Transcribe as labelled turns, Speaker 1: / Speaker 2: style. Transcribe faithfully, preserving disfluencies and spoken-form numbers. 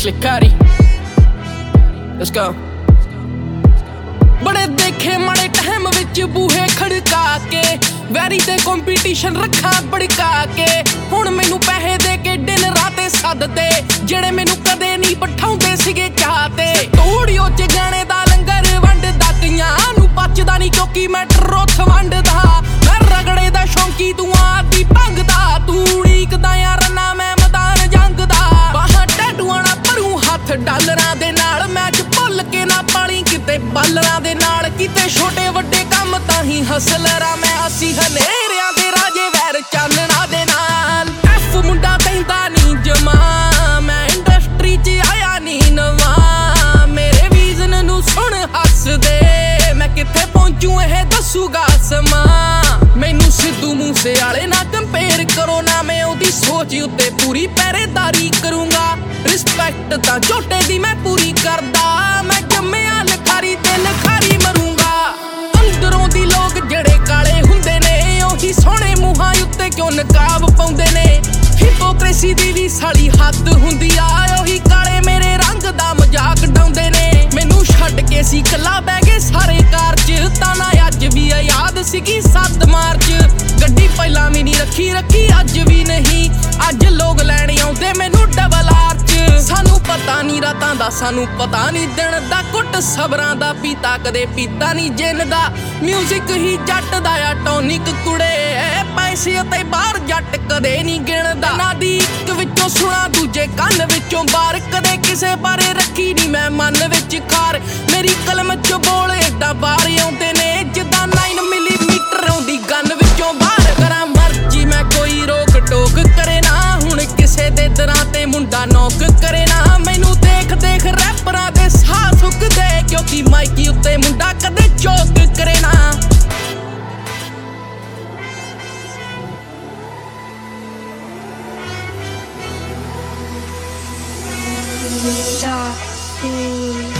Speaker 1: Slickari. Let's go. बड़े देखे माड़े टाइम विच बूहे खड़का के वैरी ते कंपीटीशन रखा भड़का के हुण मैनू पैसे दे के दिन राते सददे जेड़े मैनू कदे नहीं पठाउंदे सीगे चाहते स्टूडियो च गाने दा लंगर वंडदा कईयां नू पचदा नहीं क्योंकि मैं ट्रोथ वंडदा मैं रगड़े दा शौंकी तू आदी भंगदा तू उड़ीकदा यार ना मैं मैदान जंगदा बाहां टैटूआं ना भरू हत्थ डालरां दे नाल मैच भुल के ना पाली किते बालरां दे नाल किते छोटे वड्डे काम तां ही हसलरा मैं असी हनेरियां दे राजे वैर चानणा दे नाल एफ मुंडा कहंदा नी जमा मैं इंडस्ट्री च आया नी नवां मेरे विजन नू सुन हस दे मैं किथे पहुंचू एह दसूगा समां मैनू सिद्धू मूसेवाले ना कंपेयर करो ना मैं ओदी सोच उत्ते पूरी पहरेदारी करूंगा रिस्पैक्ट तां झोटे दी मैं पूरी करदा मैं जम्मिया लखारी ते लखारी मरूंगा अंदरों दी लोग जड़े काले हुंदे ने ओही सोहणे मूहां उत्ते क्यों नकाब पाउंदे ने हिपोक्रेसी दी भी साली हद हुंदी आ ओही काले मेरे रंग दा मजाक डाउंदे ने मैनू छड्ड के सी कल्ला बह गए सारे कार च ताना अज भी याद सीगी सत्त मार्च गड्डी पहिलां भी नहीं रखी रखी अज भी नहीं अज लोग लैण आउंदे मैनू डबल आर च सानू पता नहीं रातां दा सानू पता नहीं दिन दा कुट सबरां दा पीता कदे पीता नहीं जिन दा म्यूजिक ही जट दा आ टॉनिक कुड़े पैसे ते बाहर जट कदे नहीं गिणदा ना दी इक विचों सुना दूजे कंन विचों बाहर कदे किसे बारे रखी नहीं मैं मन विच खार मेरी कलम च बोल एडा बाहर आउंदे ने जिद्दां नाइन मिलीमीटर आउंदी गन विचों बाहर करा मर्जी मैं कोई रोक टोक करे ना हुण किसे दे दरां ते मुंडा नौक करे ना मैनू देख देख रैपरां दे साह सुकदे क्योंकि माइकी उत्ते मुंडा कदे चौक करे ना
Speaker 2: Stop.